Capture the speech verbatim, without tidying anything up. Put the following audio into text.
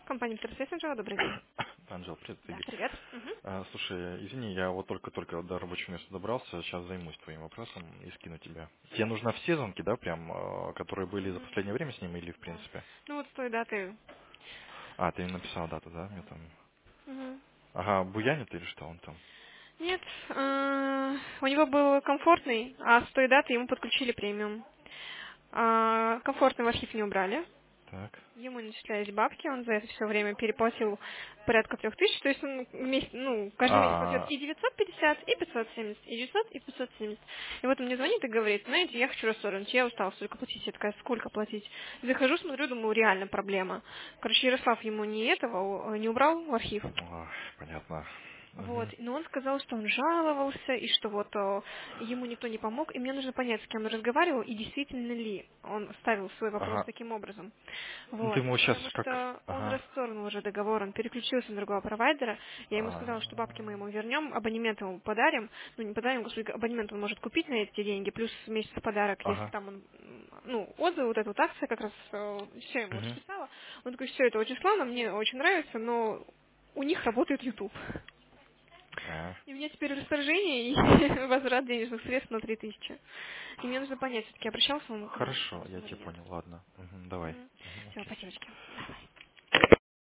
Компания Интерфейс, Анжела, добрый день. Анжел, привет, Да, Игорь. привет. Мгм. А, слушай, извини, я вот только-только до рабочего места добрался, сейчас займусь твоим вопросом и скину тебя. Тебе нужны все звонки, да, прям, э, которые были за Мгм. последнее время с ним или в Да. принципе? Ну вот с той даты. А, ты им написал дату, да, мне там? Мгм. Ага, буянит или что он там? Нет, э, у него был комфортный, а с той даты ему подключили премиум. А, комфортный в архив не убрали. Так. Ему начислялись бабки, он за это все время переплатил порядка трех тысяч, то есть он месяц, ну, каждый месяц платит А, и девятьсот пятьдесят, и пятьсот семьдесят, и девятьсот, и пятьсот семьдесят. И вот он мне звонит и говорит, знаете, я хочу расторгнуть, я устал столько платить. Я такая, сколько платить? Захожу, смотрю, думаю, реально проблема. Короче, Ярослав ему не этого, не убрал в архив. ой, понятно. Вот, Мгм. но он сказал, что он жаловался, и что вот э, ему никто не помог, и мне нужно понять, с кем он разговаривал, и действительно ли он ставил свой вопрос Ага. таким образом. Ну ты Вот, ему сейчас потому как... что он Ага. расторгнул уже договор, он переключился на другого провайдера, я ему сказала, что бабки мы А, ему вернем, абонемент ему подарим, ну не подарим, господи, абонемент он может купить на эти деньги, плюс месяц в подарок, если Ага. там он, м, ну, отзывы, вот эта вот акция как раз, все ему Мгм. расписала, он такой, все это очень славно, мне очень нравится, но у них работает YouTube. А. И у меня теперь расторжение и возврат денежных средств на три тысячи. И мне нужно понять, все-таки обращался он к Хорошо, я Ярославу или тебя нет. понял, ладно. Мгм, давай. Мгм, Все, окей. спасибочки. Давай.